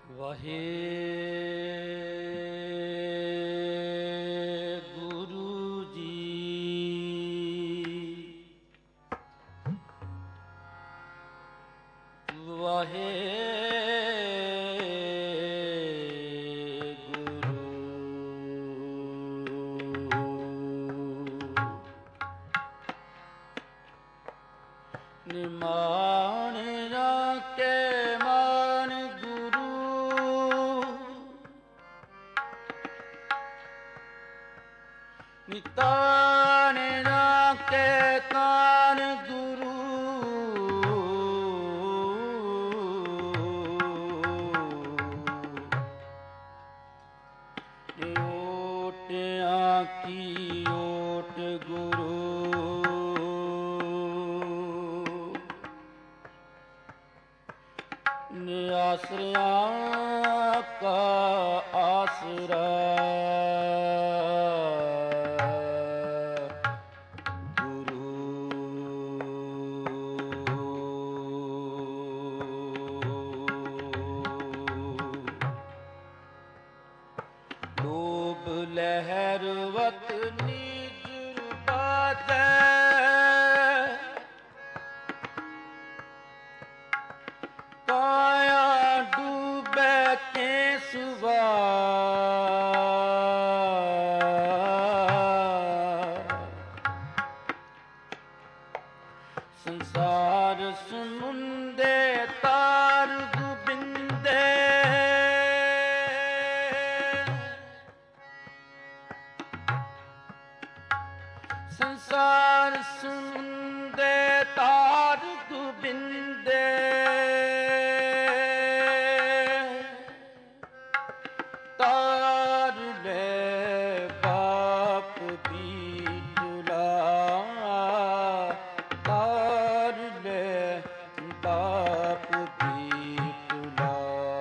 ਵਾਹਿਗੁਰੂ ਜੀ। ਨਿਮਾਣ ਰਾਖੇ ਮਾਨ ਗੁਰੂ, ਨਿਤਾਨ ਰਾਖੇ ਕਾਨ ਗੁਰੂ, ਓਟਿਆਂ ਕੀ ਓਟ ਗੁਰੂ, ਆਸਰਿਆਂ ਕਾ ਆਸਰਾ ਗੁਰੂ। ਲੋਭ ਲਹਿਰ ਵਤ ਨਿਜ ਬਾਤੈ, ਕਾਇਆ ਡੂਬੈ ਕੇਸਵਾ, ਸੰਸਾਰ ਸਮੁੰਦੇ ਤਾਰ ਗੋਬਿੰਦੇ, ਸੰਸਾਰ ਸਮੁੰਦੇ ਤਾਰ ਗੋਬਿੰਦੇ, ਤਾਰ ਲੈ ਬਾਪ ਬੀਤਲਾ, ਤਾਰ ਲੈ ਬਾਪ ਬੀਤਲਾ।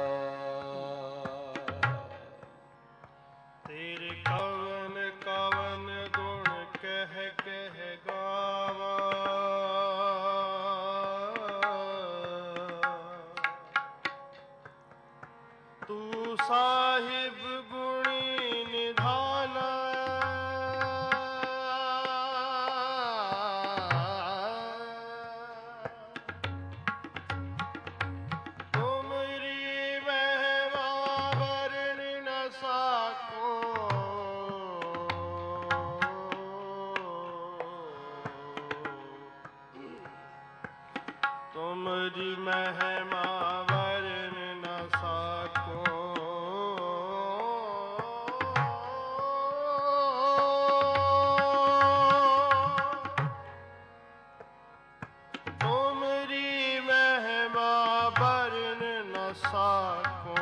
ਤੇਰੇ ਕਵਨ ਕਵਨ ਗੁਣ ਕਹਿ ਕਹਿ ਗਾਵਾ, ਤੂੰ ਸਾਹਿਬ ਗੁਣੀ ਨਿਧਾਨਾ, ਤੁਮਰੀ ਮਹਿਮਾ ਵਰਨ ਨ ਸਾਕੋ, ਤੁਮਰੀ ਮਹਿਮਾ ਵਰਨ ਨ ਸਾਕੋ। ਤੁਮਰੀ ਮਹਿਮਾ ਵਰਨ ਨ ਸਾਕੋ,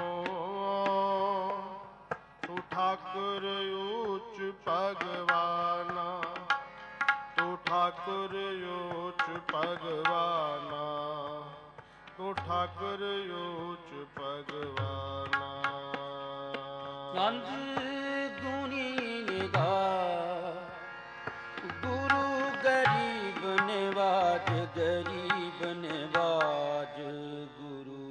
ਤੂੰ ਠਾਕੁਰ ਊਚ ਭਗਵਾਨਾ, ਤੂੰ ਠਾਕੁਰ ਊਚ ਭਗਵਾਨਾ, ਤੂੰ ਠਾਕੁਰ ਊਚ ਭਗਵਾਨਾ। ਨੰਦ ਗੁਣੀ ਨਿਗਾਹ ਗੁਰੂ, ਗਰੀਬ ਨਿਵਾਜ, ਗਰੀਬ ਨਿਵਾਜ ਗੁਰੂ।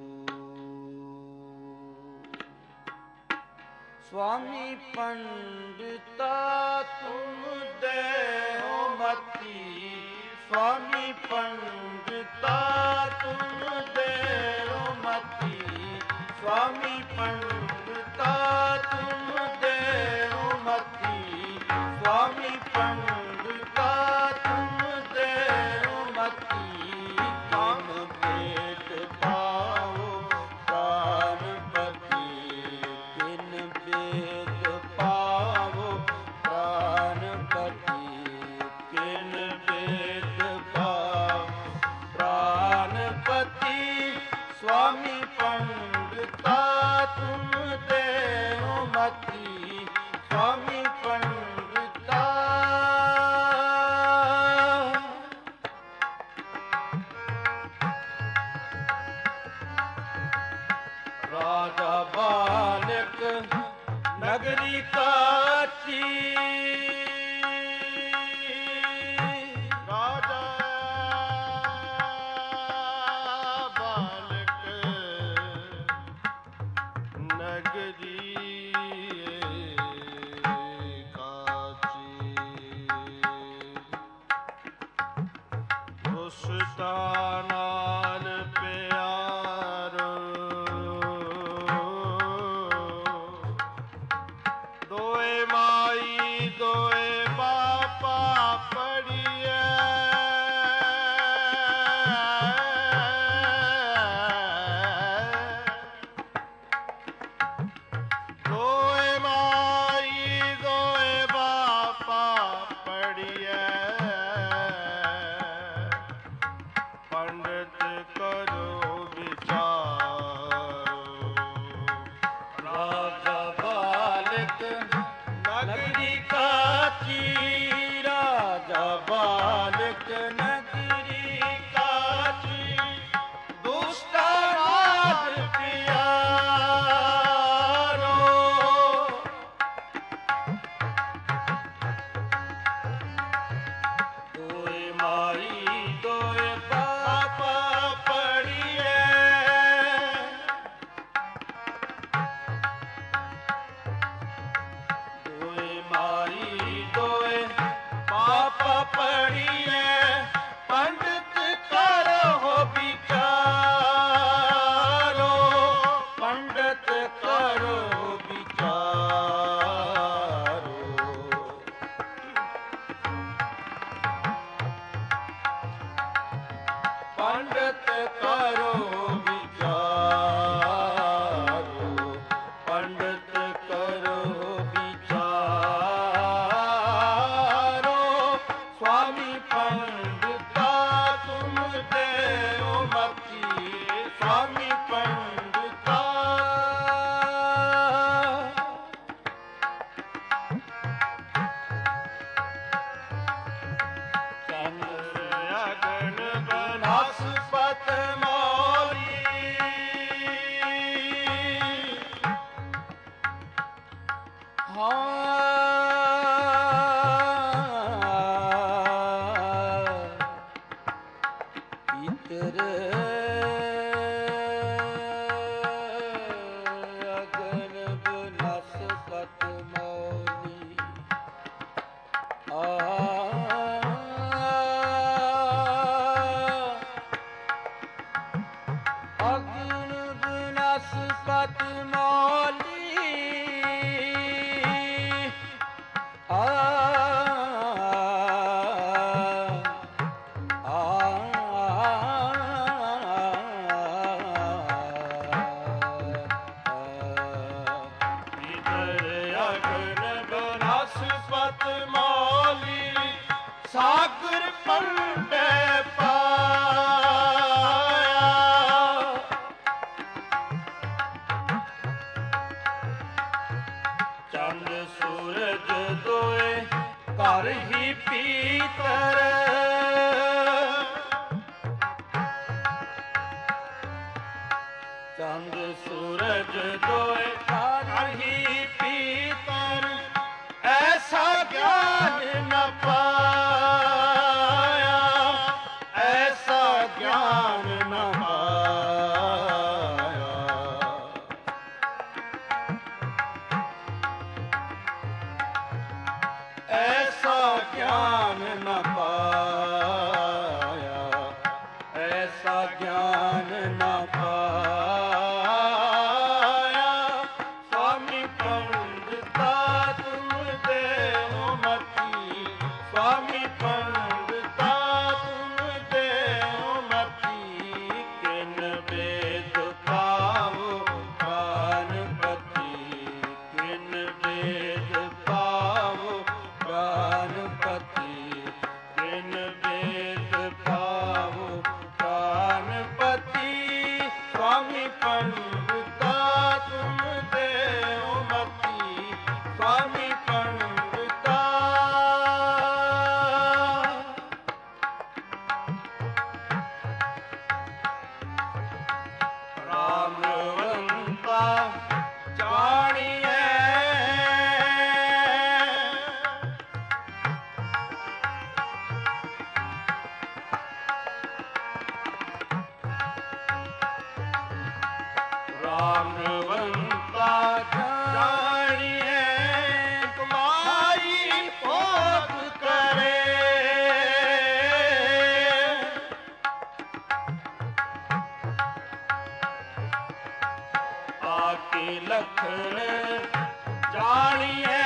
स्वामी पंडिता तुम देहो मती, स्वामी पंडिता तुम देहो मती, स्वामी पंडिता तुम देहो मती, स्वामी पंडिता तुम देहो मती। काम पेट पाओ प्राणपति, किन वेद पावो प्राणपति, किन वेद पावो प्राणपति। स्वामी पंडिता तुम देहो मती, स्वामी पंडिता। राजा बालक नगरी काची, राजा बालक स्वामी पंडिता अगन बनस्पत मौली इतर अगन बनस्पत मौली अगन बनस्पत मौली सागर पंडे पाया चंद सूरज दोए कर ही पीतर चंद सूरज दोए कर ही पीतर ऐसा ज्ञान न पाया ऐसा ज्ञान न पाया ऐसा ज्ञान न पाया ऐसा ज्ञान न पाया स्वामी पंडिता तुम देहो मती स्वामी पंडिता तुम देहो मती किन वेद पावो प्राणपति किन वेद पावो प्राणपति किन वेद पावो प्राणपति स्वामी पंडिता तुम देहो मती स्वामी पंडिता रामवंता जानिए रामवंता जानिए तुम्हारी भोग करे आके लखन जानिए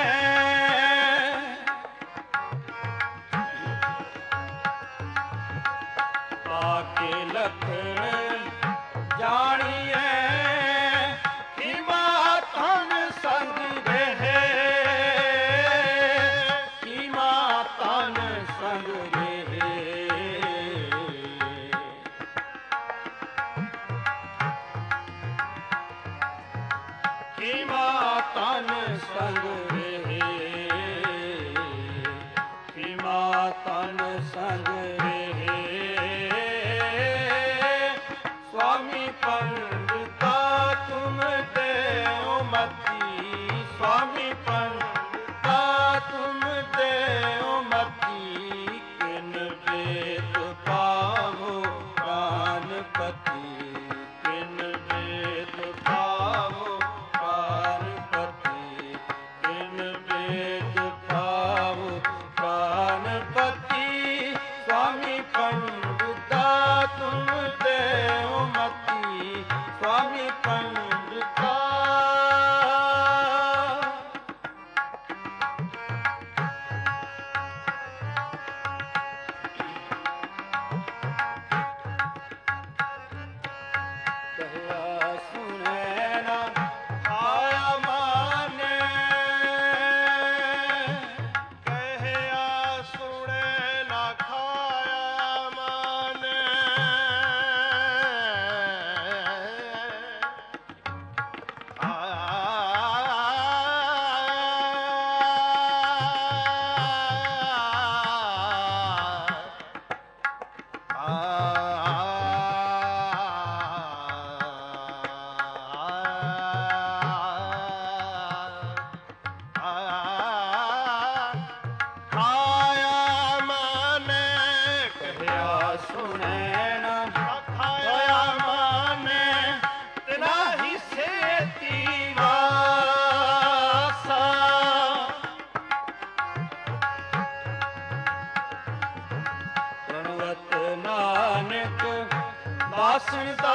आके लखन जानिए हिमा तन संग रहे हिमा तन संग रहे हिमा तन संग रहे हिमा तन संग रहे स्वामी पंडिता तुम देहो मती स्वामी पंडिता तुम देहो मती किन वेद पावो प्राणपति किन वेद पावो प्राणपति किन वेद पावो प्राणपति स्वामी पंडिता तुम देहो मती स्वामी पंडिता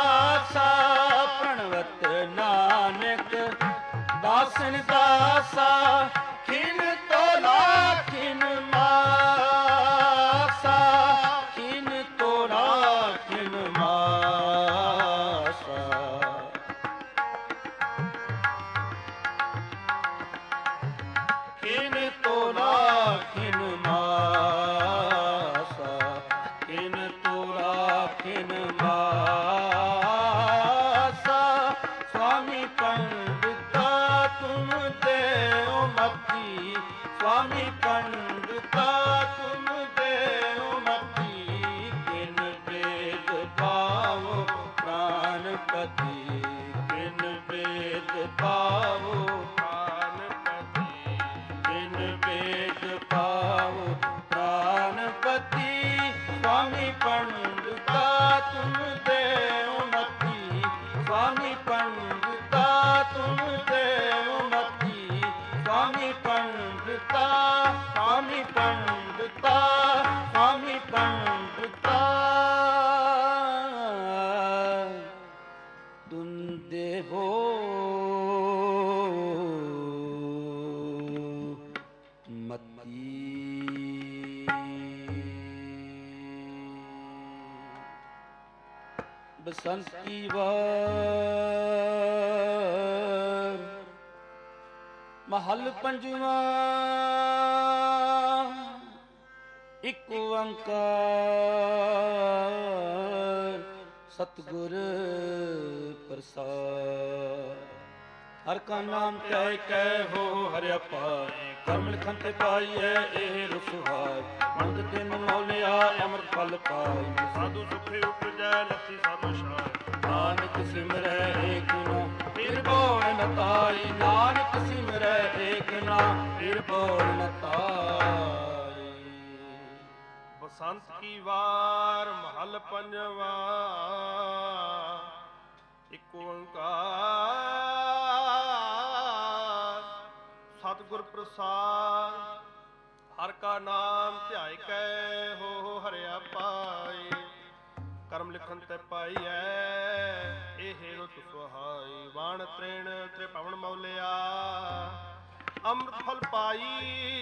ਦਾਸਾ ਪ੍ਰਣਵਤ ਨਾਨਕ ਦਾਸਨ ਦਾਸਾ ਖਿਨ ਤੋਲਾ ਖਿਨ ਮਾਸਾ ਖਿਨ ਤੋਲਾ ਖਿਨ ਮਾਸਾ ਖਿਨ ਤੋਲਾ ਖਿਨ ਮਾਸਾ ਖਿਨ ਤੋਲਾ ਖਿਨ ਮਾਸਾ स्वामी पंडिता तुम देओ मती स्वामी पंडिता तुम देओ मती किन वेद पावो प्राणपति किन वेद पावो प्राणपति किन वेद पावो प्राणपति स्वामी पंडिता तुम देओ मती स्वामी पंडिता तुम देव मती स्वामी पंडिता स्वामी पंडिता स्वामी पंडिता तुम देवो मती बसंती वार महल पंजवा इक ओंकार सतगुर प्रसाद हर का नाम तय कै हो हरिया पार कर्म लिखन ते पाई है एह रुसवार मंद तिन मौलिया अमृत फल पाई साधु सुखे उपजै लसी साधु शाय नानक सिमरै एक नाम फिर बोल न ताई नानक सिमरै एक नाम फिर बोल न ताई बसंत की वार महल पंजवा एक ओंकार सतगुर प्रसाद हर का नाम ध्याय कै हो हरिया पाई ਕਰਮ ਲਿਖਨ ਤੇ ਪਾਈ ਐ ਇਹ ਰੁਤ ਸੁਹਾਈ ਬਾਣ ਤ੍ਰੇਣ ਤ੍ਰਿਭਵਨ ਮੌਲਿਆ ਅੰਮ੍ਰਿਤ ਫਲ ਪਾਈ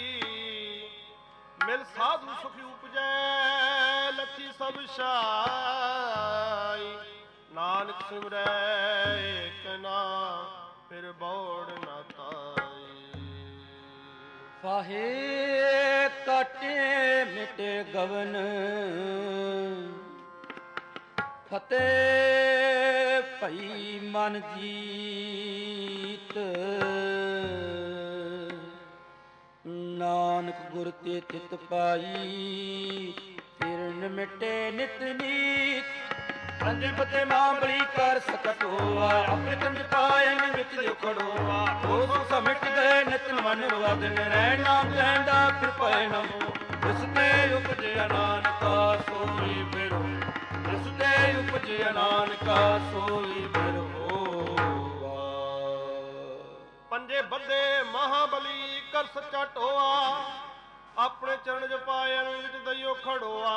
ਮਿਲ ਸਾਧੂ ਸੁਖੀ ਉਪਜੈ ਲੱਥੀ ਸਭ ਛਾਈ ਨਾਨਕ ਸਿਮਰੈ ਏਕ ਨਾਮ ਫਿਰ ਬੋੜ ਨਾ ਤਾਈ ਫਾਹੇ ਕਾਟੇ ਮਿਟੇ ਗਵਨ ਫਤਿਹ ਭਈ ਮਨ ਜੀਤ ਨਾਨਕ ਗੁਰ ਤੇ ਤਿਤ ਪਾਈ ਫਿਰ ਨਿਮਟੇ ਨਿਤ ਨੀਤ ਅੰਜ ਫਤਿਹ ਮਾਂਬਲੀ ਕਰ ਸਕਤ ਹੋਆ ਆਪਣੇ ਕੰਜ ਪਾਇਨ ਵਿੱਚ ਜੋ ਖੜੋਆ ਹੋ ਸੁਖ ਮਿਟ ਗਏ ਨਿਤਨ ਮਨ ਰਵਦਨ ਰਹਿ ਨਾਮ ਲੈਂਦਾ ਫਿਰ ਪੈ ਨਮੋ ਇਸ ਤੇ ਉਪਜਿਆ ਨਾਨਕਾ ਸੋਈ ਫਿਰ ਇਸ ਤੇ ਉਪਜਿਆ ਨਾਨਕਾ ਸੋਈ ਫਿਰ ਹੋਆ ਪੰਜੇ ਬੱਧੇ ਮਹਾਬਲੀ ਕਰ ਸੱਚਾ ਟੋਆ ਆਪਣੇ ਚਰਨ ਚ ਪਾਇਨ ਵਿੱਚ ਦਈਓ ਖੜੋਆ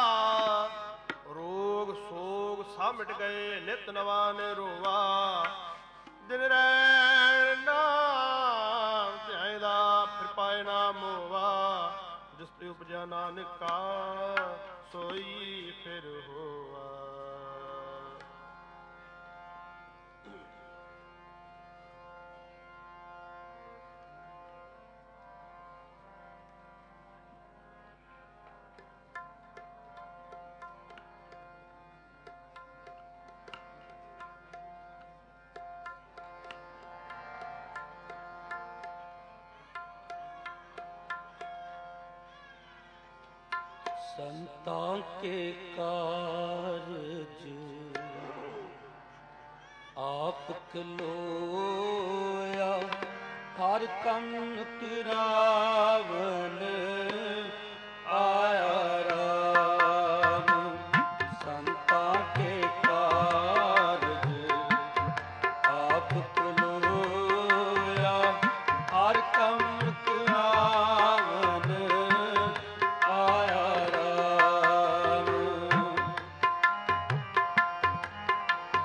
ਰੋਗ ਸੋਗ ਸਭ ਮਿਟ ਗਏ ਨਿਤ ਨਵਾ ਨੇ ਰੋਵਾ ਦਿਨ ਰਹਿਣ ਨਾਮ ਧਿਆਇਦਾ ਫਿਰ ਪਾਏ ਨਾ ਮੋਵਾ ਜਿਸ ਤੇ ਉਪਜਿਆ ਨਾਨਕਾ ਸੋਈ ਫਿਰ ਹੋਆ संतां के कारज आप खलोया हर कम किरावन आया राम संतां के कारज आप खलोया हर कम किरावन आया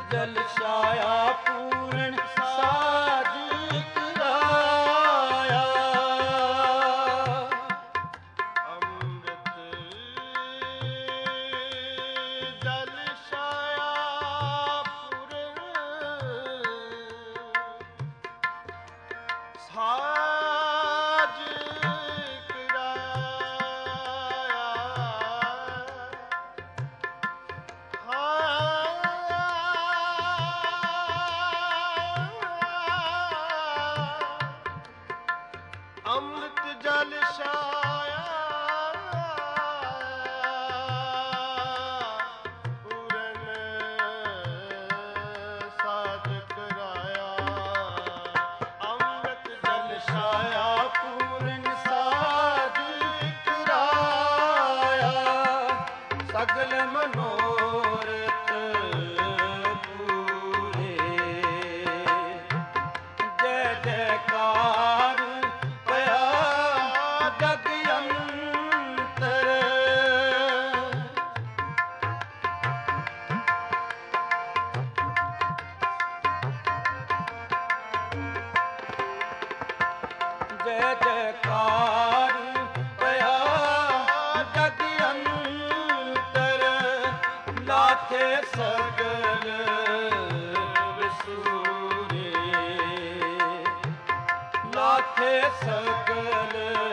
ਜਲ ਛਾਇਆ ਪੂਰਨ ਸਾਜ ਕਰਾਇਆ। ਅੰਮ੍ਰਿਤ ਜਲ ਛਾਇਆ ਪੂਰਨ ਸਾਜ ਅੰਮ੍ਰਿਤ ਜਲ ਛਾਇਆ ਪੂਰਨ ਸਾਜ ਕਰਾਇਆ। ਅੰਮ੍ਰਿਤ ਜਲ ਛਾਇਆ ਪੂਰਨ ਸਾਜ ਕਰਾਇਆ। ਸਗਲ ਮਨੋਰਥ ਪੂਰੇ ਜੈ ਜੈਕਾਰ ਪਿਆ ਜਗ ਅੰਤਰ। ਜੈ ਜੈਕਾਰ ਪਿਆ ਜਗ ਅੰਤਰ। ਲਾਥੇ ਸਗਲ ਵਿਸੂਰੇ ਲਾਥੇ ਸਗਲ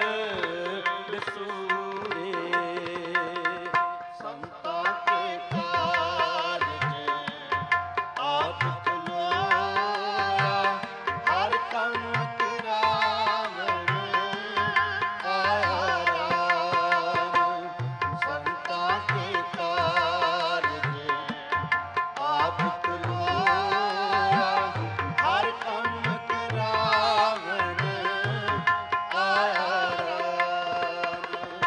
ਵਿਸੂਰੇ। ਸੰਤਾਂ ਕੇ ਕਾਰਜ ਆਪ ਚਲੋਇਆ। ਹਰ ਕੰਮ ਕਰਾਵਣ ਆਇਆ ਰਾਮ। ਸੰਤਾਂ ਕੇ ਕਾਰਜ ਆਪ ਚਲੋਇਆ। ਹਰ ਕੰਮ ਕਰਾਵਣ ਆਇਆ ਰਾਮ।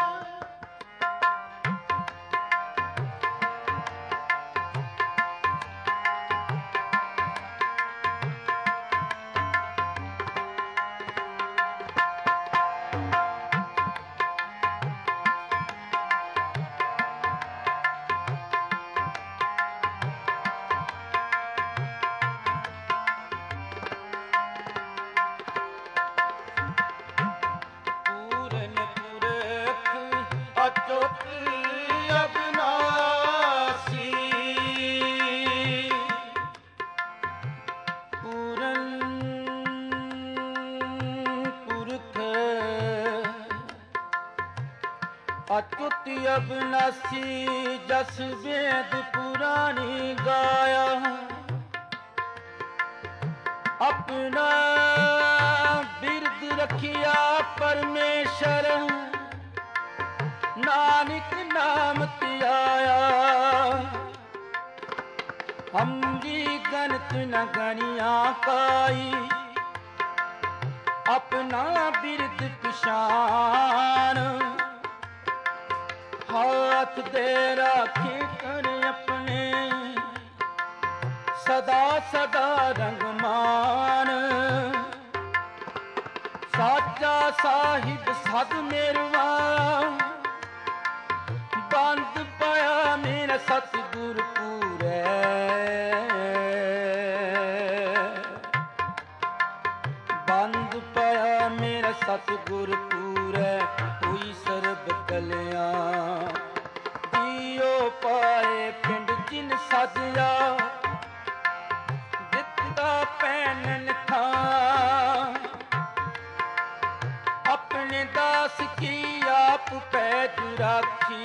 ਪੂਰਨ ਪੁਰਖ ਅਚੁੱਤ ਅਬਿਨਾਸੀ। ਪੂਰਨ ਪੁਰਖ ਅਚੁੱਤ ਅਬਿਨਾਸੀ। ਜਸ ਵੇਦ ਪੁਰਾਣੀ ਗਾਇਆ। ਆਪਣਾ ਬਿਰਦ ਰਖਿਆ ਪਰਮੇਸ਼ਰ। ਨਾਨਕ ਨਾਮ ਧਿਆਇਆ। ਹਮਰੀ ਗਨਤ ਨ ਗਣਿਆ ਕਾਈ। ਆਪਣਾ ਬਿਰਦ ਪਛਾਨ। ਹਾਥ ਦੇ ਰਾਖੇ ਕਰ ਆਪਣੇ। ਸਦਾ ਸਦਾ ਰੰਗਮਾਨ। ਸਾਚਾ ਸਾਹਿਬ ਸਦ ਮੇਰਵਾ। ਬੰਦ ਪਾਇਆ ਮੇਰਾ ਸਤਿਗੁਰ ਪੂਰੈ। ਬੰਦ ਪਾਇਆ ਮੇਰਾ ਸਤਿਗੁਰ ਪੂਰੈ। ਹੋਈ ਸਰਬ ਕਲਿਆਣ। ਜੀਉ ਪਾਏ ਪਿੰਡ ਜਿਨ ਸਾਜਿਆ। ਦਿੱਤਾ ਪੈਨਨ ਥਾਂ। ਆਪਣੇ ਦਾਸ ਕੀ ਆਪ ਪੈਜ ਰਾਖੀ।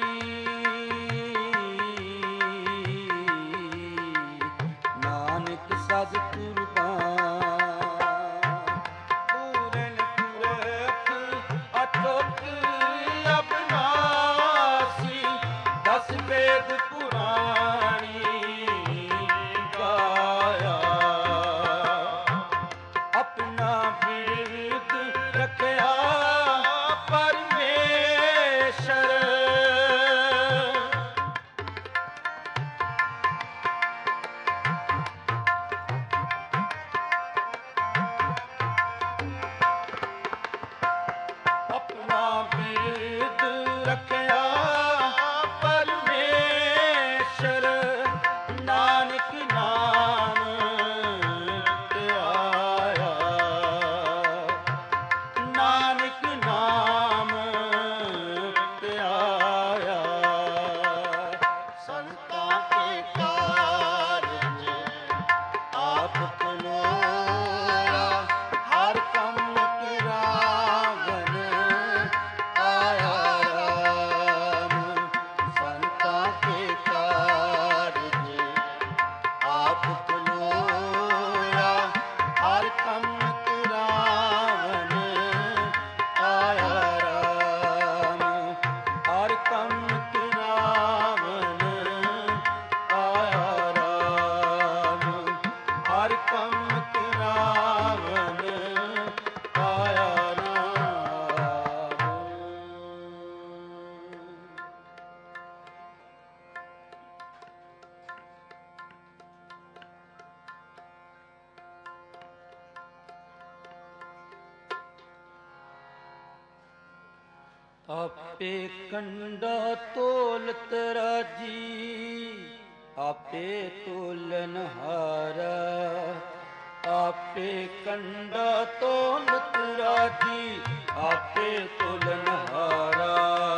ਨਾਨਕ ਸਦ ਕੁਰਬਾਨ। ਪੂਰਨ ਪੁਰਖ ਅਚੁੱਤ ਅਬਿਨਾਸੀ। ਦਸ ਵੇਦ ਪੁਰਾਣੀ ਗਾਇਆ। ਆਪਣਾ ਬਿਰਦ ਰਖਿਆ ਪਰਮੇਸ਼ਰ। ਆਪਣਾ ਬਿਰਦ ਰਖਿਆ ਪਰਮੇਸ਼ਰ। ਨਾਨਕ ਨਾਮ ਆਪੇ ਕੰਡਾ ਤੋਲਤ ਰਾਜੀ, ਆਪੇ ਤੋਲਨ ਹਾਰਾ। ਆਪੇ ਕੰਡਾ ਤੋਲਤ ਰਾਜੀ, ਆਪੇ ਤੋਲਨ ਹਾਰਾ।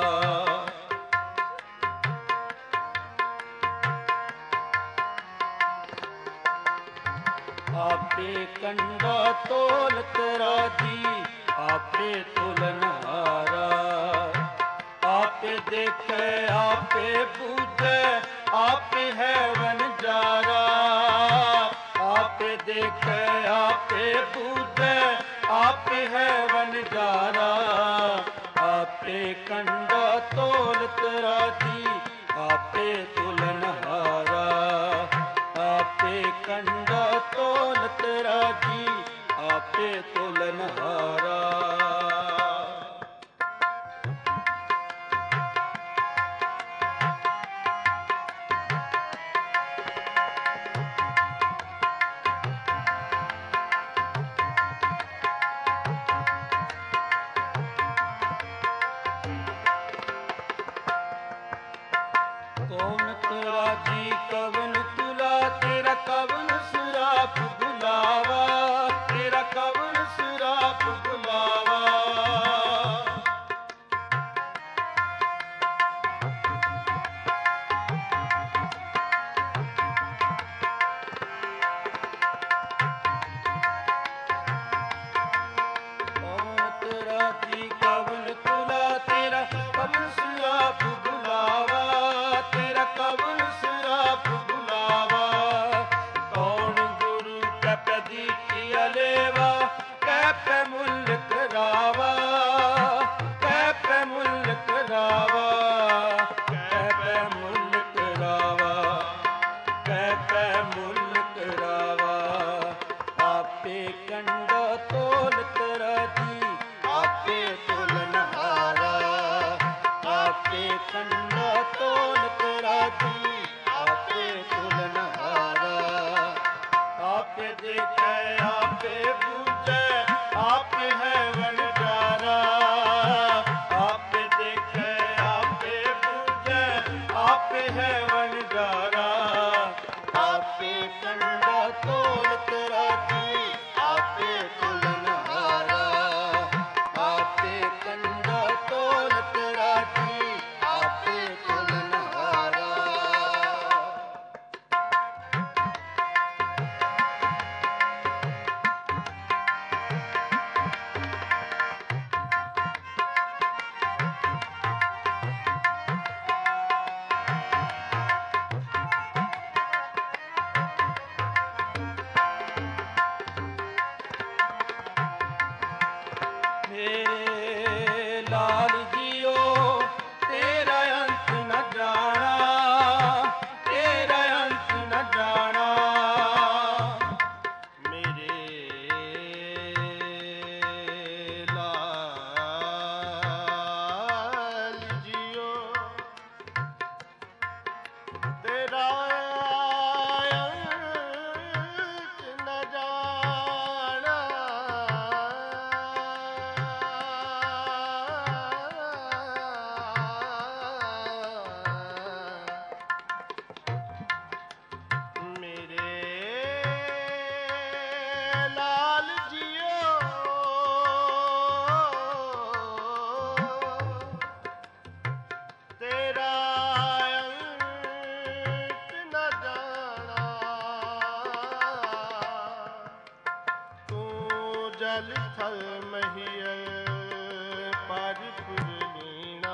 ਆਪੇ ਕੰਡਾ ਤੋਲਤ ਰਾਜੀ, ਆਪੇ ਤੋਲਨ ਹਾਰਾ। ਆਪੇ ਦੇਖੈ ਆਪੇ ਬੂਝੈ, ਆਪੇ ਹੈ ਵਣਜਾਰਾ। ਆਪੇ ਦੇਖੈ ਆਪੇ ਬੂਝੈ, ਆਪੇ ਹੈ ਵਣਜਾਰਾ। ਆਪੇ ਕੰਡਾ ਤੋਲਤ ਰਾਜੀ, ਆਪੇ ਤੋਲਨ ਹਾਰਾ। ਆਪੇ ਕੰਡਾ ਤੋਲਤ ਰਾਜੀ, ਆਪੇ ਤੋਲਨ ਹਾਰਾ। ਕੌਣ ਰਾਜੀ ਕਵਨ ਤੁਲਾ, ਤੇਰਾ ਕਵਨ ਸੁਰਾਪ ਬੁਲਾਵਾ। ਤੇਰਾ ਕਵਨ ਸੁਰਾਪ ਬੁਲਾਵਾ। ਕੌਣ ਰਾਜੀ ਕਵਨ ਤੁਲਾ, ਤੇਰਾ ਕਵਨ ਸੁਰਾਪ ਬੁਲਾਵਾ। ਤੇਰਾ ਕਵਨ ਸੁਰਾਪ ਬੁਲਾਵਾ। ਕੌਣ ਗੁਰੂ ਕੈ ਪ੍ਰਦੀਪ ਅਲੇਵਾ, ਕੈ ਪੈ ਮੁਲਕ ਰਾਵਾ। ਕੈ ਪੈ ਮੁਲਕ ਰਾਵਾ। ਕੈ ਪੈ ਮੁਲਕ ਰਾਵਾ। ਕੈ ਪੈ ਮੁਲਕ ਰਾਵਾ। ਆਪੇ ਕੰਡਾ ਤੋਲਤ ਰਾਜੀ, ਆਪੇ ਤੋਲਨ ਹਾਰਾ। ਆਪੇ ਕੰਡਾ ਤੋਲਤ ਰਾਜੀ, ਆਪੇ ਤੋਲਨ ਹਾਰਾ। ਆਪੇ ਦੇਖੈ ਆਪੇ ਬੂਝੈ, ਆਪੇ ਹੈ ਵਣਜਾਰਾ। ਆਪੇ ਦੇਖੈ ਆਪੇ ਬੂਝੈ, ਆਪੇ ਹੈ ਵਣਜਾਰਾ। ਆਪੇ ਕੰਡਾ ਤੋਲਤ ਰਾਜੀ, ਆਪੇ ਤੋਲਨ ਹਾਰਾ। ਆਪੇ ਕੰਡਾ ਤੋਲਤ ਰਾਜੀ, ਆਪੇ ਤੋਲਨ ਹਾਰਾ। ਮੇਰੇ ਲਾਲ ਜੀਓ, ਤੇਰਾ ਅੰਤ ਨ ਜਾਣਾ। ਤੇਰਾ ਅੰਤ ਨ ਜਾਣਾ। ਮੇਰੇ ਲਾਲ ਜੀਓ, ਤੇਰਾ ਅੰਤ ਨ ਜਾਣਾ। ਮੇਰੇ ਲਾਲ ਜੀਓ, ਤੇਰਾ ਅੰਤ ਨ ਜਾਣਾ। ਤੂੰ ਜਲ ਥਲ ਮਹੀਅ ਪਰ ਪੁਰਲੀਣਾ।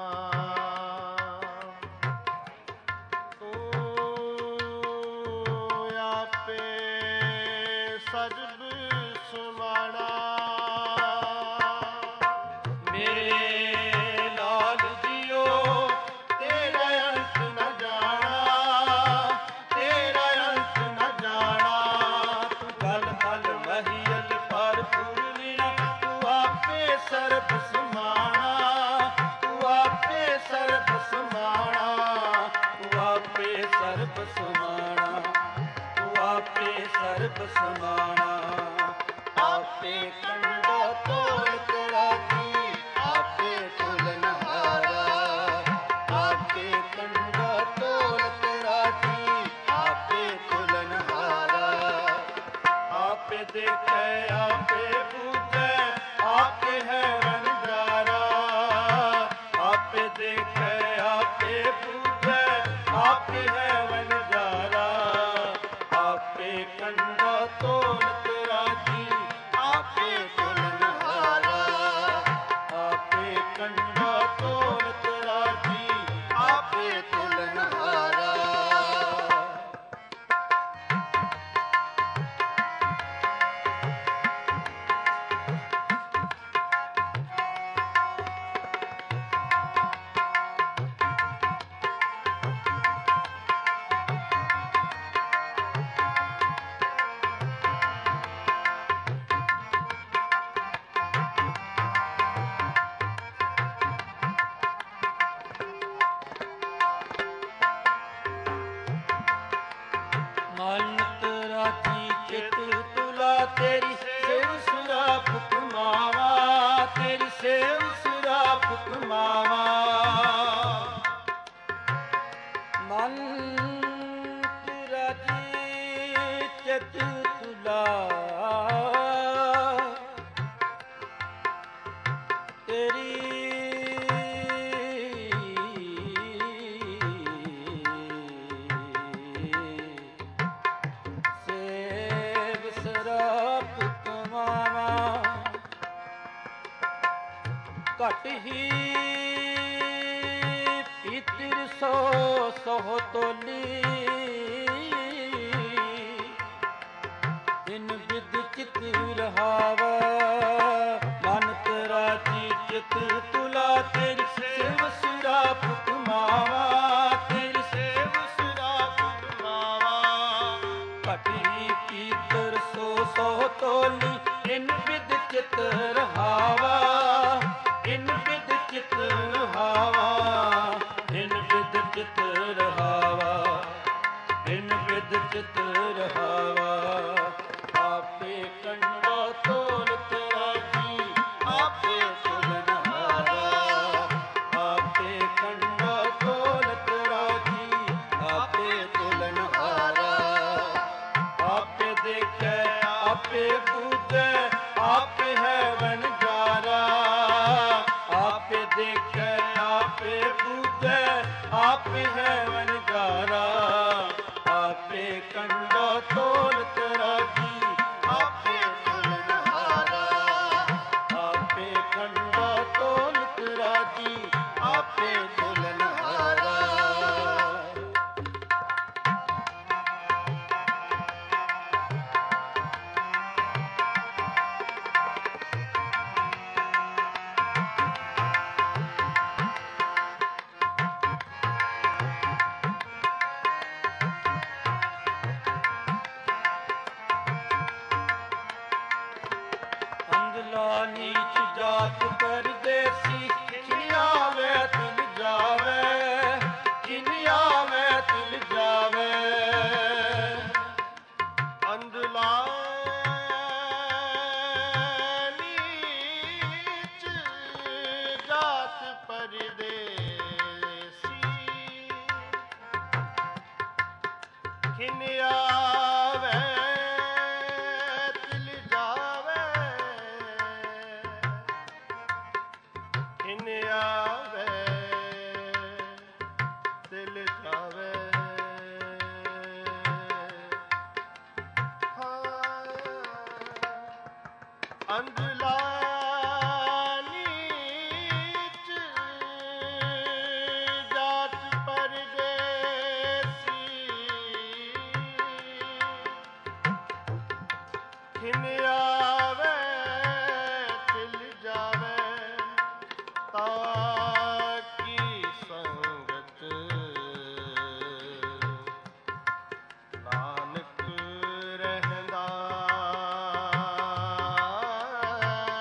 ਤੂੰ ਆਪੇ ਸਜਬ ਸਮਾਣਾ। ਮੇਰੇ ਲਾਲ ਜੀਓ, ਤੇਰਾ ਅੰਤ ਨ ਜਾਣਾ। ਤੇਰਾ ਅੰਤ ਨ ਜਾਣਾ। ਤੂੰ ਗਲ ਥਲ ਮਹੀਅਲ ਪਰ ਪੁਰਲੀਣਾ। ਤੂੰ ਆਪੇ ਸਰਬ ਸਮਾਣਾ। ਤੂੰ ਆਪੇ ਸਰਬ ਸਮਾਣਾ। ਤੂੰ ਆਪੇ ਸਰਬ ਸਮਾਣਾ। ਤੂੰ ਆਪੇ ਸਰਬ ਸਮਾਣਾ। ਆਪੇ ਕੰਡਾ ਤੋਲਤ ਰਾਜੀ, ਆਪੇ ਤੋਲਨ ਆਪੇ ਹੈ ਵਣਜਾਰਾ, ਆਪੇ ਕੰਡਾ ਤੋਲਤ ਰਾਜੀ, ਆਪੇ ਤੁਲਨਹਾਰਾ, ਆਪੇ ਕੰਡਾ ਤੋਲਤ ਰਾਜੀ, ਆਪੇ ਤੁਲਨਹਾਰਾ। ਮਨਤ ਰਾਜੀ ਚਿਤ ਤੁਲਾ, ਤੇਰੀ ਸੇਵ ਸੁਰਾ ਫੁਕਮਾਵਾ, ਤੇਰੀ ਸੇਵ ਸੁਰਾ ਫੁਕਮਾਵਾ। ਮਨਤ ਰਾਜੀ ਚਿਤ ਤੁਲਾ, ਤੇਰੀ ਘਟ ਹੀ ਪੀਤਰ ਸੋ ਸੋ ਤੋਲੀ, ਦਿਨ ਬਿਦ ਚਿਤ ਰਹਾਵਾ। ਮਨ ਤੇਰਾ ਜੀ ਚਿਤ ਤੁਲਾ, ਤੇਰੀ ਸੇਵ ਸੁਰਾ ਫੁਕਮਾਵਾ, ਤੇਰੀ ਸੇਵ ਸੁਰਾ ਫੁਕਮਾਵਾ। ਘਟ ਹੀ ਪੀਤਰ ਸੋ ਤੋਲੀ, ਦਿਨ ਬਿਦ ਚਿਤ ਰਹਾਵਾ, ਦਿਨ ਬਿਦ ਚਿਤ ਰਹਾਵਾ, ਦਿਨ ਬਿਦ ਚਿਤ ਰਹਾਵਾ, ਦਿਨ ਬਿਦ ਚਿਤ ਰਹਾਵਾ। ਆਪੇ ਕੰਡਾ ਤੋਲਤ ਰਾਜੀ, ਆਪੇ ਤੁਲਨਹਾਰਾ, ਆਪੇ ਕੰਡਾ ਤੋਲਤ ਰਾਜੀ, ਆਪੇ ਤੁਲਨਹਾਰਾ। ਆਪੇ ਦੇਖੈ ਆਪੇ ਬੂਝੈ, ਆਪੇ ਹੈ ਵਣਜਾਰਾ, ਆਪੇ ਦੇਖੈ ਆਪੇ ਬੂਝੈ, ਆਪੇ ਹੈ ਵਣਜਾਰਾ। ਆਪੇ ਕੰਡਾ ਤੋਲਤ ਰਾਜੀ, ਆਪੇ ਤੁਲਨਹਾਰਾ, ਆਪੇ ਕੰਡਾ ਤੋਲਤ ਰਾਜੀ, ਆਪੇ ਤੁਲਨਹਾਰਾ। ਅੰਗਲਾ ਨੀਚ ਜਾਤ ਪਰਦੇਸੀ, ਜਿਨ ਆਵੇ ਤਿਲ ਜਾਵੇ, ਜਿਨ ਆਵੇ ਤਿਲ ਜਾਵੇ। ਅੰਧਲਾ ਨੀਚ ਜਾਤ ਪਰਦੇਸੀ, ਖਿਨ ਆਵੇ ਤਿਲ ਜਾਵੇ, ਖਿਨ ਆਵੇ ਤਿਲ ਜਾਵੇ। ਅੰਧਲਾ ਨੀਚ ਜਾਤ ਪਰਦੇਸੀ, ਖਿਨ ਆਵੇ ਤਿਲ ਜਾਵੇ। ਤਾਕੀ ਸੰਗਤ ਨਾਨਕ ਰਹਿੰਦਾ,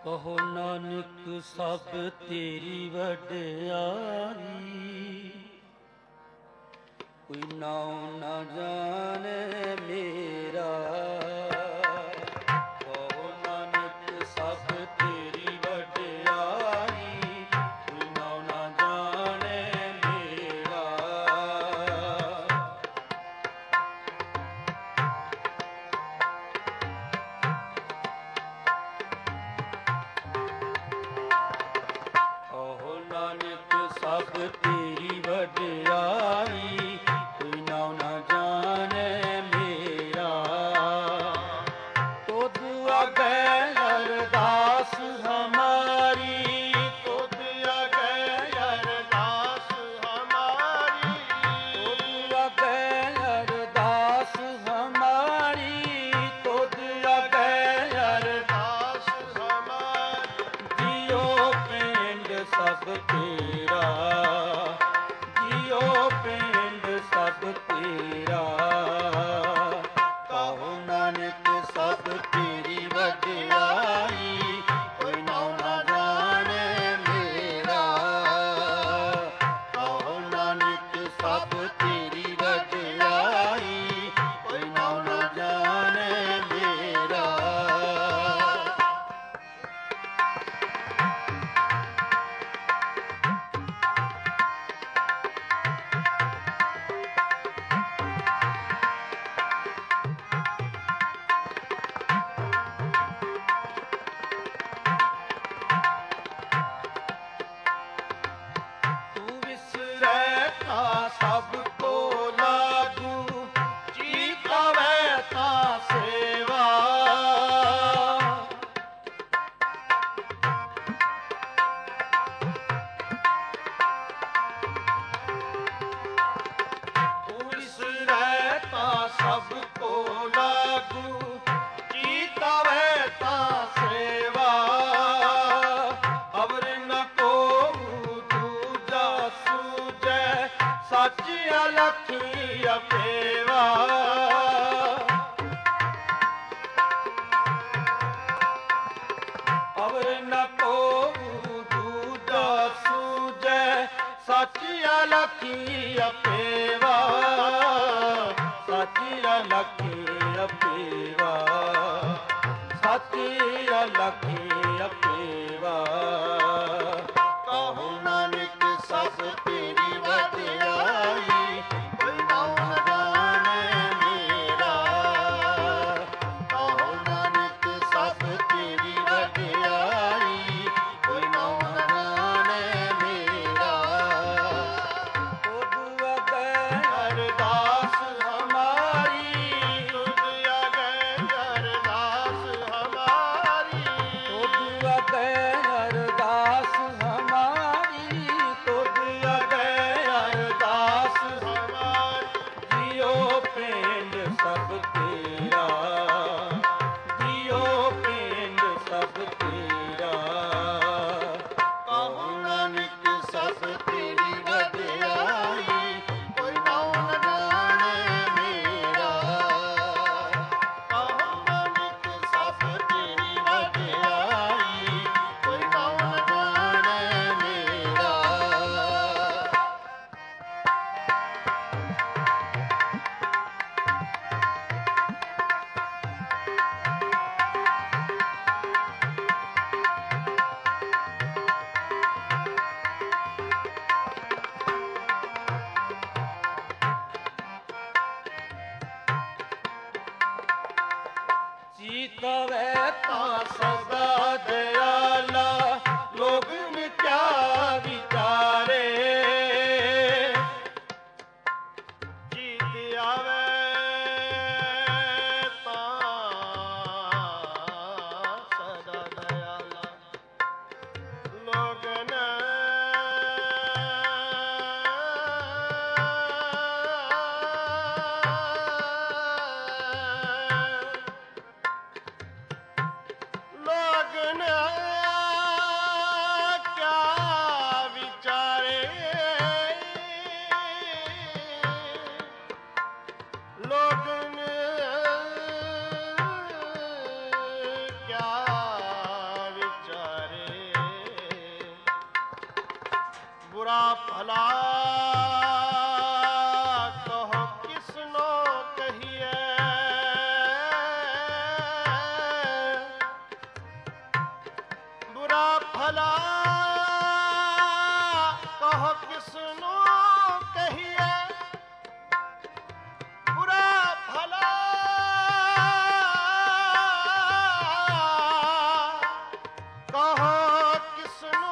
ਕਹੋ ਨਾਨਕ ਸਭ ਤੇਰੀ ਵਡਿਆਈ, ਕੋਈ ਨਾਉ ਨਾ ਜਾਣੇ ਮੇਰਾ। ਕਹੋ ਨਾਨਕ ਸਭ ਤੇਰੀ ਵਡਿਆਈ, ਕੋਈ ਨਾਉ ਨਾ ਜਾਣੇ ਮੇਰਾ। ਕਹੋ ਨਾਨਕ ਸਭ ਤੇਰੀ ਵਡਿਆਈ, ਕੋਈ ਨਾਉ ਨਾ ਜਾਣੇ ਮੇਰਾ। ਤੁਧ ਆਗੇ ਅਰਦਾਸ ਹਮਾਰੀ, ਤੁਧ ਆਗੇ ਅਰਦਾਸ ਹਮਾਰੀ, ਤੁਧ ਆਗੇ ਅਰਦਾਸ ਹਮਾਰੀ, ਤੁਧ ਆਗੇ ਅਰਦਾਸ ਹਮਾਰੀ। ਜੀਉ ਪਿੰਡ ਸਭ ਤੇਰਾ, ਜੀਉ ਪਿੰਡ ਸਭ ਤੇਰਾ। ਕਹੋ ਨਾਨਕ ਸਭ ਤੇਰੀ ਵਡਿਆਈ, ਕੋਈ ਨਾਉ ਨਾ ਜਾਣੇ ਮੇਰਾ। ਕਹੋ ਨਾਨਕ ਸਭ ਤੇਰੀ ਵਡਿਆਈ, ਕੋਈ ਨਾਉ ਨਾ ਜਾਣੇ ਮੇਰਾ। ਤੂੰ ਵਿਸਰੈ ਤਾਂ ਸਭ ਕੋ ਲਾਗੂ, ਜੀ ਪਾਵੈ ਤਾਂ ਸੇਵਾ। ਤੂੰ ਵਿਸਰੈ ਤਾਂ ਸਭ ਕੋ ਲਾਗੂ, ਜੀ ਪਾਵੈ ਤਾਂ ਸੇਵਾ। ਅਵਰ ਨ ਕੋਊ ਦੂਜਾ ਸੂਝੈ, ਸੱਚ ਅਲਖੀ ਅਪੇਵਾ। ਅਵਰ ਨ ਕੋਊ ਦੂਜਾ ਸੂਝੈ, ਸੱਚ ਅਲਖੀ ਅਪੇਵਾ। ਸੱਚ ਅਲਖੀ ਅਪੇਵਾ, ਸੱਚ ਅਲਖੀ ਅਪੇਵਾ। ਕਹੋ ਨਾਨਕ ਸਭ ਤੇਰੀ ਵਡਿਆਈ, ਕੋਈ ਨਾਉ ਨਾ ਜਾਣੇ ਮੇਰਾ। ਕਹੋ ਨਾਨਕ ਸਭ ਤੇਰੀ ਵਡਿਆਈ, ਕੋਈ ਨਾਉ ਨਾ ਜਾਣੇ ਮੇਰਾ। ਤੁਧ ਆਗੇ ਅਰਦਾਸ ਹਮਾਰੀ, ਤੁਧ ਆਗੇ ਅਰਦਾਸ ਹਮਾਰੀ, ਤੁਧ ਆਗੇ ਅਰਦਾਸ ਬੁਰਾ ਭਲਾ ਕਹੋ ਕਿਸਨੋ ਕਹੀਏ। ਬੁਰਾ ਭਲਾ ਕਹੋ ਕਿਸਨੋ ਕਹੀਏ। ਬੁਰਾ ਭਲਾ ਕਹੋ ਕਿਸਨੋ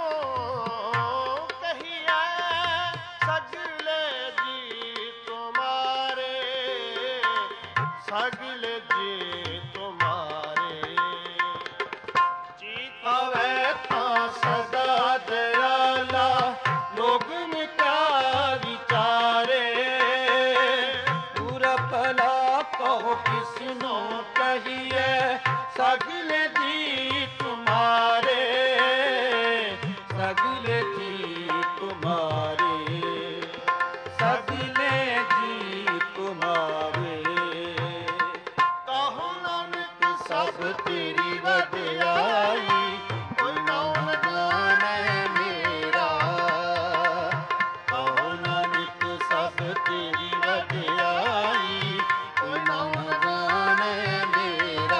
ਕਹੀਏ। ਸਗਲੇ ਜੀ ਤੁਮਾਰੇ, ਸਗਲੇ ਜੀ ਤੁਮਾਰੇ। ਚੀਤ ਆਵੇ ਤਾਂ ਸਦਾ ਦਇਆਲਾ, ਲੋਗਨ ਕਾ ਵਿਚਾਰੇ। ਬੁਰਾ ਭਲਾ ਕਹੋ ਕਿਸਨੋ ਕਹੀਏ। ਸਗਲੇ ਜੀ ਤੁਮਾਰੇ, ਸਗਲੇ ਜੀ ਤੁਮਾਰੇ, ਸਗਲੇ ਜੀ ਤੁਮਾਰੇ। ਕਹੋ ਨਾਨਕ ਸਭ ਤੇਰੀ ਵਡਿਆਈ, ਕੋਈ ਨਾਉ ਨ ਜਾਣੈ ਮੇਰਾ। ਕਹੋ ਨਾਨਕ ਸਭ ਤੇਰੀ ਵਡਿਆਈ, ਕੋਈ ਨਾਉ ਨ ਜਾਣੈ ਮੇਰਾ।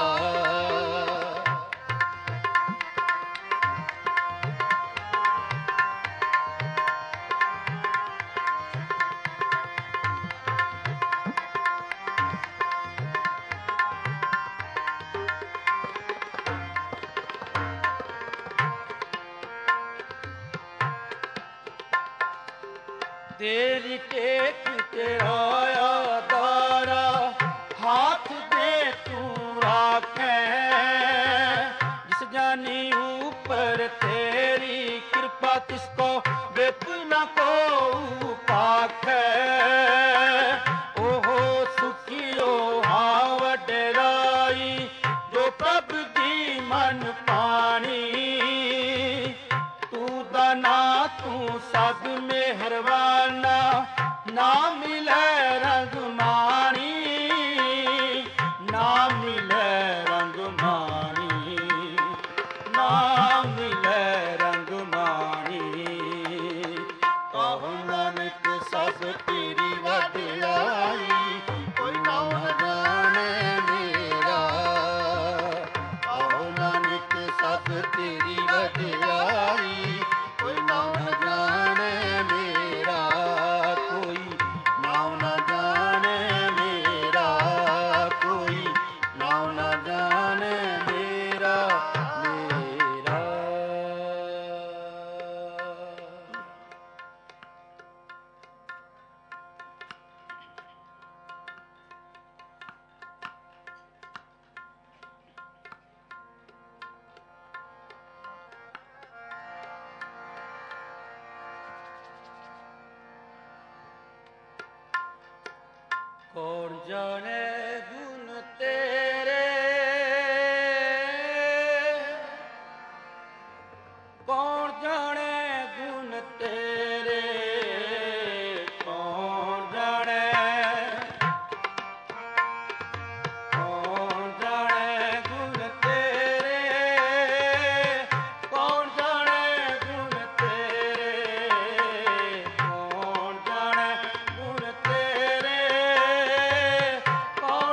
ਤੇਰੀ ਟੇਕ ਤੇਰਾ ਆਦਾਰਾ, ਹਾਥ ਦੇ ਤੂੰ ਰਾਖੈ। ਜਿਸ ਜਾਨੀ ਉਪਰ ਤੇਰੀ ਕਿਰਪਾ, ਤਿਸ ਕੋ ਬਿਪ ਨ ਕੋ ਪਾਖੈ। ਓਹੋ ਸੁਖੀਓ ਹਾਂ ਵਡਰਾਈ, ਜੋ ਪ੍ਰਭ ਦੀ ਮਨ ਪਾਣੀ। ਤੂੰ ਦਾਨਾ ਤੂੰ ਸਭ ਮਿਹਰਬਾਨਾ, ਨਾ ਮਿਲੈ ਰੰਗ ਮਾਣੀ, ਨਾ ਮਿਲੈ ਰੰਗ ਮਾਣੀ, ਨਾ ਮਿਲੈ ਰੰਗ ਮਾਣੀ। ਕਹੋ ਨਾਨਕ ਸਭ ਤੇਰੀ ਵਡਿਆਈ, ਕੋਈ ਨਾਉ ਨ ਜਾਣੈ ਮੇਰਾ। ਕਹੋ ਨਾਨਕ ਸਭ ਤੇਰੀ ਵਡਿਆਈ, ਕੋਈ ਨਾਉ ਨ ਜਾਣੈ ਮੇਰਾ। ਕੋਈ ਨਾਉ ਨ ਜਾਣੈ ਮੇਰਾ, ਕੋਈ ਨਾਉ ਨ ਜਾਣੈ ਮੇਰਾ, ਮੇਰਾ। ਕੌਣ ਜਾਣੇ ਗੁਣ ਤੇਰੇ, ਕੌਣ ਜਾਣੇ ਗੁਣ ਤੇਰੇ। ਕੌਣ ਜਾਣੇ, ਕੌਣ ਜਾਣੇ ਗੁਣ ਤੇਰੇ। ਕੌਣ ਜਾਣੇ ਗੁਣ ਤੇਰੇ, ਕੌਣ ਜਾਣੇ ਗੁਣ ਤੇਰੇ। ਕੌਣ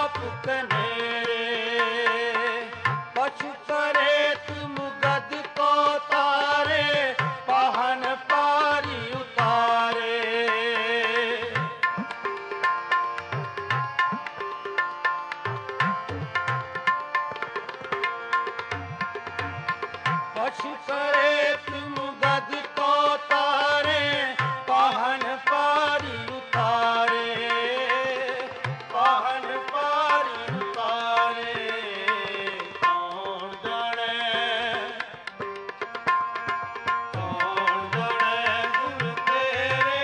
आप कनेरे। पशु करे तुम गद को तारे, पाहन पारी उतारे। पशु करे तुम गद को तारे, पाहन पारी उतारे, पाहन पारी उतारे। कौन जाने गुण तेरे,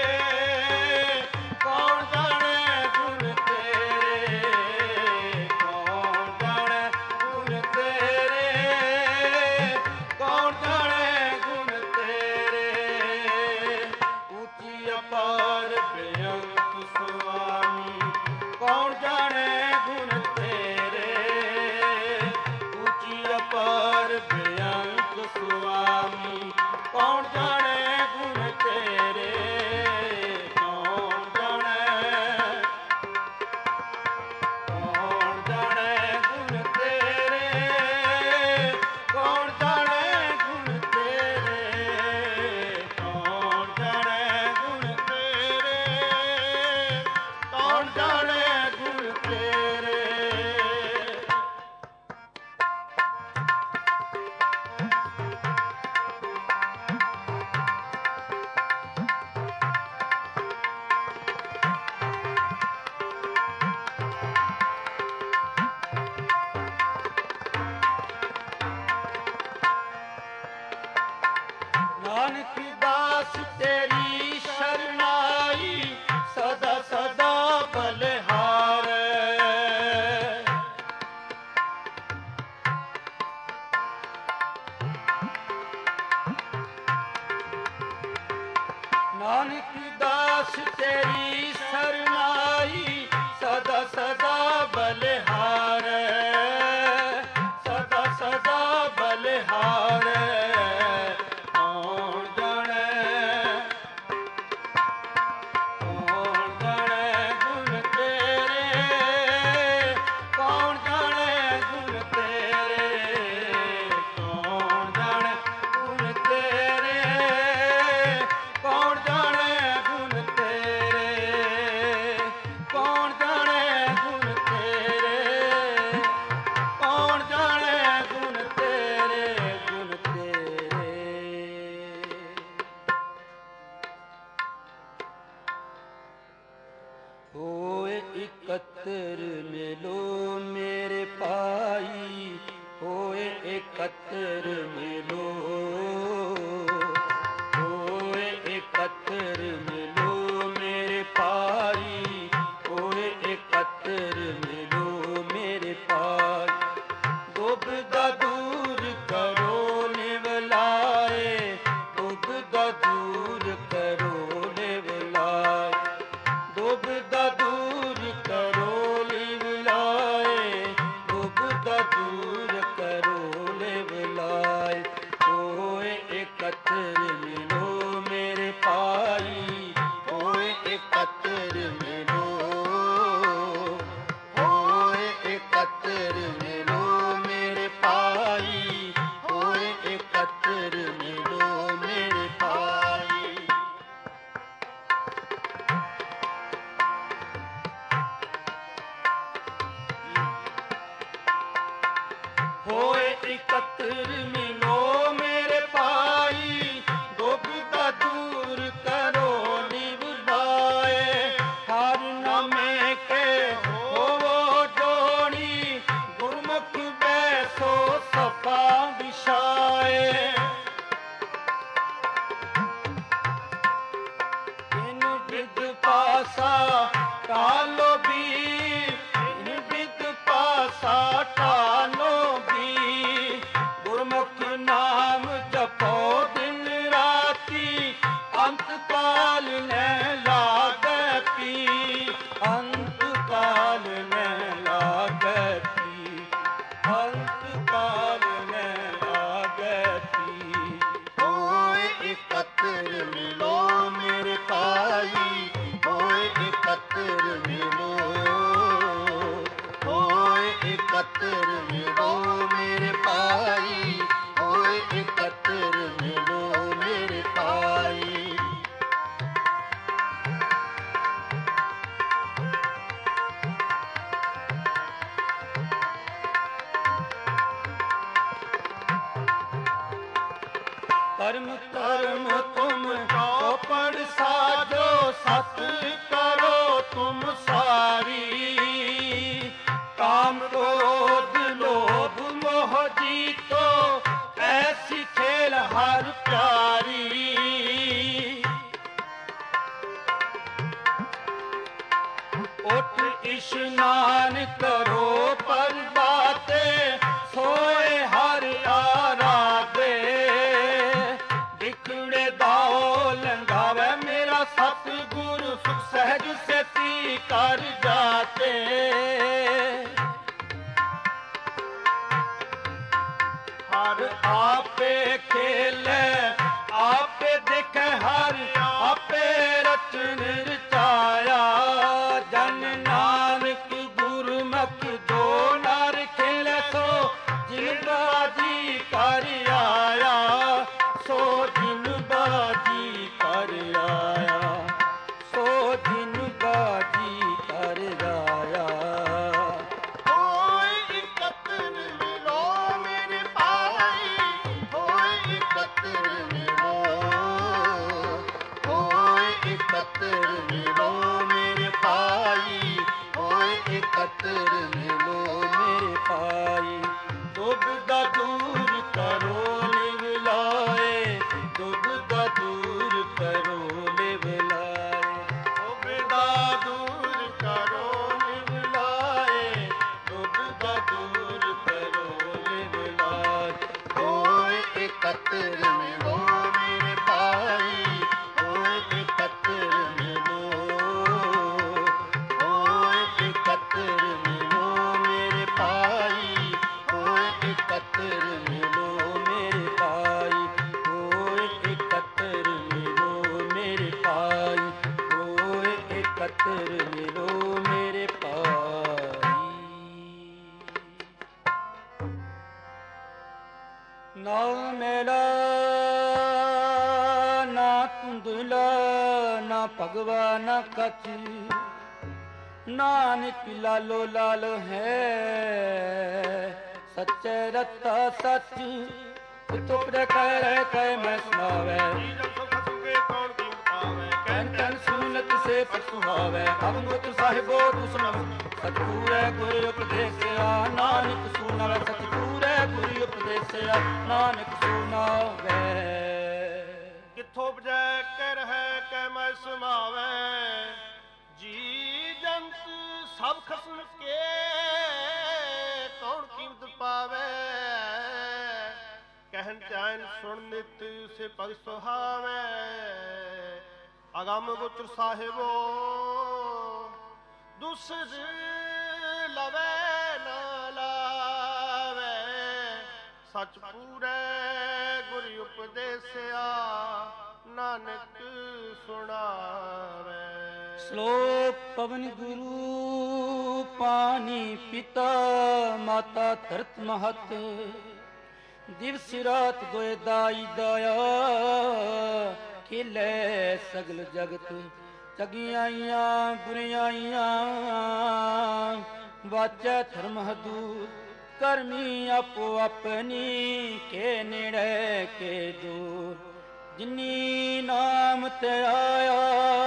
कौन जाने गुण तेरे, कौन जाने गुण तेरे, कौन जाने गुण तेरे। ऊंची अपार बेअंत स्वामी, कौन जाने गुण तेरे। ऊंची अपार बेअंत स्वामी, कौन जाने गुण तेरे। कौन जाने गुण तेरे, कौन जाने गुण तेरे, कौन जाने गुण तेरे, कौन जाने गुण तेरे। नानक दास तेरी शरणाई, सदा सदा बलिहार। नानक दास तेरी शरणाई, सदा सदा बलिहार, सदा सदा बलिहार। कौन जाने गुण तेरे, कौन जाने गुण तेरे, कौन जाने गुण तेरे, कौन जाने गुण तेरे, कौन जाने गुण तेरे, कौन जाने गुण तेरे, गुण तेरे। होए इकत्र मिलो मेरे पाई, होए इकत्र मिलो, होए इकत्र मिलो मेरे पाई, होए इकत्र मिलो मेरे पाई। दुबदा दूर करो निवलाए, दुबदा दूर करो निवलाए, दुबदा दूर करो निवलाए, दुबदा दूर करो निवलाए। होए एकत्र मिलो मेरे पाई, होए एकत्र मिलो, होए एकत्र मिलो मेरे पाई, होए एकत्र मिलो मेरे पाई। होए एकत्र मिलो मेरे पाई, दुबदा दूर करो निवलाए। हर नामे के होवो जोड़ी, गुरमुख बैसो सफा बिछाए। इन बिद पासा टालो भी, इन बिद पासा टालो भी, गुरमुख ਧਰਮ ਧਰਮ ਤੁਮ ਚੌਪੜ ਸਾਜੋ, ਸਤ ਕਰੋ ਤੁਮ ਸਾਰੀ। ਕਾਮ ਕ੍ਰੋਧ ਲੋਭ ਮੋਹ ਜੀਤੋ, ਐਸੀ ਖੇਲ ਹਰ ਪਿਆਰੀ। ਉਠ ਇਸ਼ਨਾਨ ਕਰੋ ਪ੍ਰਭਾਤੇ, ਸੋਏ ਹਰ ਆਰਾਧੇ। ਵਿਖੜੇ ਦਾਓ ਲੰਘਾਵੇ ਮੇਰਾ ਸਤਿਗੁਰ, ਸੁਖ ਸਹਿਜ ਸੇਤੀ ਕਰ ਜਾਤੇ। ਹਰ ਆਪੇ ਖੇਲੇ ਆਪੇ ਦੇਖੈ, ਹਰ ਆਪੇ ਰਚਨ ਰਚਾਇਆ। ਜਨ ਨਾਨਕ ਗੁਰਮੁਖ ਜੋ ਨਰ ਖੇਲੇ, ਸੋ ਜਿਨ ਬਾਜੀ ਕਰ ਆਇਆ। ਸੋ ਜਿਨ ਬਾਜੀ ਕਰ ਆਇਆ, ਸੋ ਜਿਨ ਬਾਜੀ ਕਰ ਆਇਆ। ਹੋਏ ਇਕੱਤਰ ਮਿਲੋ ਮੇਰੇ ਭਾਈ, ਹੋਏ ਇਕੱਤਰ ਮਿਲੋ, ਹੋਏ ਇਕੱਤਰ ਮਿਲੋ ਮੇਰੇ ਭਾਈ, ਹੋਏ ਇਕੱਤਰ ਮਿਲੋ ਮੇਰੇ ਭਾਈ। ਦੁਬਦਾ ਦੂਰ ਕਰੋ ਲਿਵ ਲਾਏ, ਦੁਬਦਾ ਦੂਰ ਕਰੋ ਲਿਵ ਲਾਏ। ਦੁਬਦਾ ਦੂਰ ਕਰੋ ਲਿਵ ਲਾਏ, ਦੁਬਦਾ ਦੂਰ ਕਰੋ ਲਿਵ ਲਾਏ। ਹੋਏ ਇਕੱਤਰ ਮਿਲੋ ਮੇਰੇ ਭਾਈ, ਹੋਏ ਇਕੱਤਰ ਮਿਲੋ, ਹੋਏ ਇਕੱਤਰ ਮਿਲੋ ਮੇਰੇ ਭਾਈ, ਹੋਏ ਇਕੱਤਰ ਮਿਲੋ ਮੇਰੇ ਭਾਈ, ਹੋਏ ਇਕੱਤਰ ਮਿਲੋ ਮੇਰੇ ਭਾਈ, ਹੋਏ ਇਕੱਤਰ ਮਿਲੋ ਮੇਰੇ ਭਾਈ। ਨਾ ਮੇਲਾ ਨਾ ਧੁੰਦਲਾ, ਨਾ ਭਗਵਾ ਨਾ ਕਛ। ਨਾਨਕ ਲਾਲੋ ਲਾਲ ਹੈ, ਸੱਚੇ ਰਤਾ ਸੱਚ। ਤੁਪ ਦੇ ਕਹਿ ਕਹਿ ਮੈਂ ਸੁਣਾਵੇ, ਜੀਜਨ ਸੋ ਖਸੁਗੇ ਕੌਣ ਕੀਮਤ ਪਾਵੇ। ਕਹਿਨ ਕਹਿਨ ਸੁਨਤ ਸੇ ਪਸੁਹਾਵੇ। ਅਵਗੁਤ ਸਾਹਿਬੋ ਦੁਸਨਮ, ਸਤਿਗੁਰੈ ਗੁਰ ਉਪਦੇਸਿਆ। ਨਾਨਕ ਸੁਣਾਵੇ ਸਤਿਗੁਰੈ ਗੁਰ ਉਪਦੇਸਿਆ, ਨਾਨਕ ਸੁਣਾਵੇ। ਕਿੱਥੋਂ ਉਪਜੈ ਕੇ ਰਹਿ ਕੈ ਮੈਂ ਸਮਾਵੈ। ਜੀ ਜੰਤ ਸਭ ਖਸਮ ਕੇ ਕੌਣ ਕੀਮਤ ਪਾਵੇ। ਕਹਿਨ ਧਿਆਨ ਸੁਣ ਨਿਤ ਸੇ ਪਗ ਸੁਹਾਵੇ। ਅਗੰਮ ਗੋਚਰ ਸਾਹਿਬੋ ਦੁਸਰ ਲਵੇ ਨਾ ਲਾਵੇ। ਸਚ ਪੂਰੈ ਗੁਰ ਉਪਦੇਸਿਆ, ਨਾਨਕ ਸੁਣਾਵੇ। ਸ਼ਲੋਕ ਪਵਨ ਗੁਰੂ ਪਾਣੀ ਪਿਤਾ, ਮਾਤਾ ਧਰਤ ਮਹਤ। ਦਿਵਸ ਰਾਤ ਦੋਇ ਦਾਈ ਦਾਇਆ, ਖੇਲੇ ਸਗਲ ਜਗਤ। ਚਗਿਆਈਆਂ ਬੁਰਿਆਈਆਂ, ਵਾਚੈ ਧਰਮ ਹਦੂਰ। ਕਰਮੀ ਆਪੋ ਆਪਣੀ, ਕੇ ਨੇੜੇ ਕੇ ਦੂਰ। ਜਿਨੀ ਨਾਮ ਤੇ ਆਇਆ,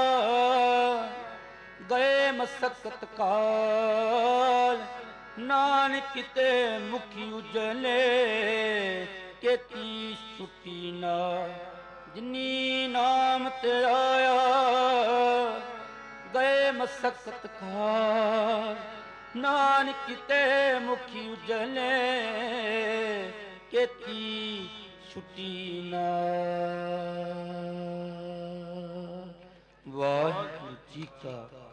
ਗਏ ਮਸਕਤ ਕਾਲ। ਨਾਨਕ ਤੇ ਮੁਖੀ ਉਜਲੇ, ਕੇਤੀ ਛੁੱਟੀ ਨਾ। ਜਿਨੀ ਨਾਮ ਤੇ ਆਇਆ, ਗਏ ਮਸਕਤ ਕਾਲ। ਨਾਨਕ ਤੇ ਮੁਖੀ ਉਜਲੇ, ਕੇਤੀ ਛੁੱਟੀ ਨਾ। ਵਾਹਿਗੁਰੂ ਜੀ ਕਾ